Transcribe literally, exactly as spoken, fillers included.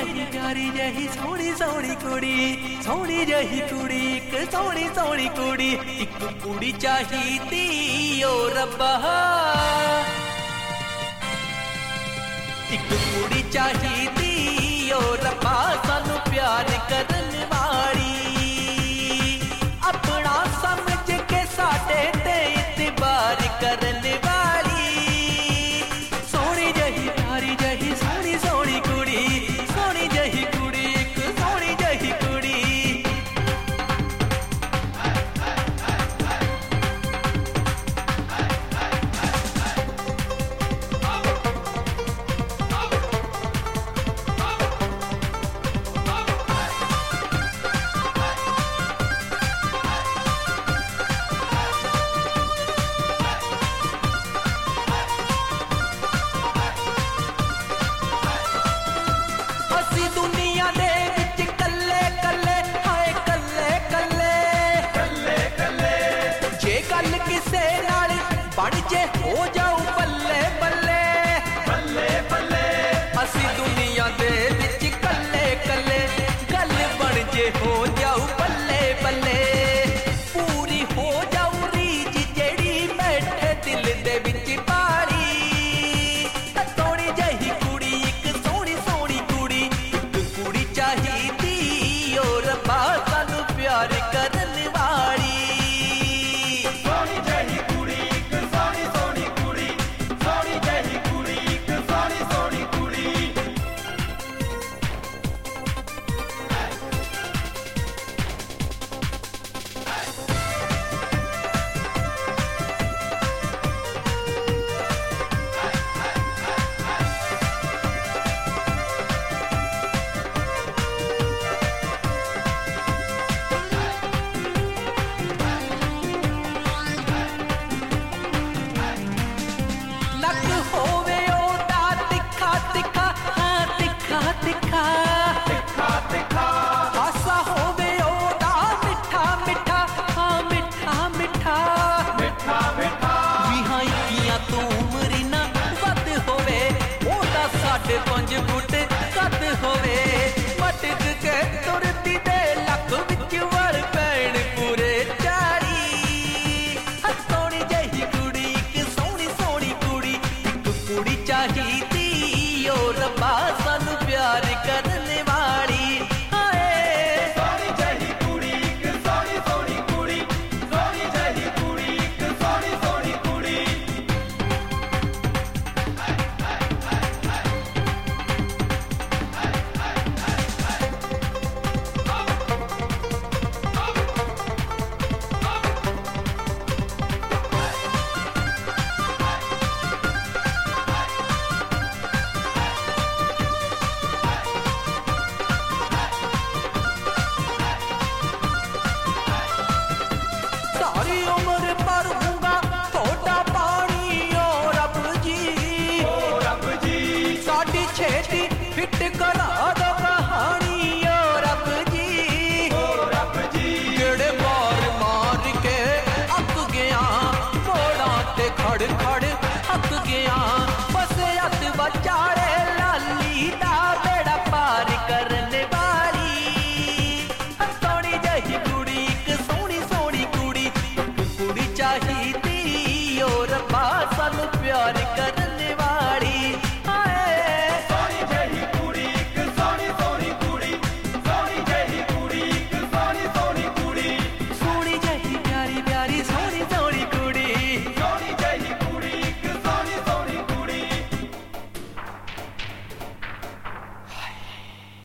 जही प्यारी जही सोनी सोनी कुड़ी, सोनी जही कुड़ी एक सोनी सोनी कुड़ी, एक कुड़ी चाहिदी ओ रब्बा, एक कुड़ी चाहिदी ओ रब्बा सानू प्यार करन वाली, अपना समझ के साडे ते इतबार करन वाली, सोनी जही प्यारी जही सोनी सोनी कुड़ी, सोनी जही कुड़ी एक सोनी जही कुड़ी। बन जे हो जाऊ बल्ले बल्ले बल्ले बल्ले, असी दुनिया दे विच कल्ले कल्ले, गल बन जे हो जाऊ बल्ले बल्ले, पूरी हो जाऊ रीज जेड़ी बैठे दिल दे विच पारी, सोनी जही कुड़ी एक सोनी सोनी कुड़ी, एक कुड़ी चाहिदी ओ रब्बा सानू प्यार करन वाली, सोनी जही कुड़ी सोनी सोनी कुड़ी, सोनी जही कुड़ी एक सोनी सोनी कुड़ी। नक होवे ओदा तिखा तिखा, हाँ तिखा तिखा तिखा तिखा, हासा होवे ओदा मिठा मिठा, हाँ मिठा मिठा मिठा मिठा, विहाई किया तू उमरी ना वध होवे ओदा साढ़े पंज फुट कद होवे, मटक के तुरती दे लक विच वड़ पैण पूरे चारी, सोनी जही कुड़ी एक सोनी सोनी कुड़ी, एक कुड़ी चाहिदी ओ रब्बा सानू प्यार करन वाली, हाय सोनी जही कुड़ी एक सोनी सोनी कुड़ी, सोनी जही कुड़ी एक सोनी सोनी कुड़ी। सारी उम्र भरूंगा थोड़ा पानी ओ रब जी, ओ रब जी साडी छेती फिट करा दो कहानी ओ रब जी, ओ रब जी जेड़े मार मार के अक गया मोड़ा ते खड़ खड़ अक गया, बस हथ बचाड़े लाली दा बेड़ा पार करने वाली, सोनी जही कुड़ी एक सोनी सोनी कुड़ी, कुड़ी चाहिदी ओ रब्बा सानू प्यार कर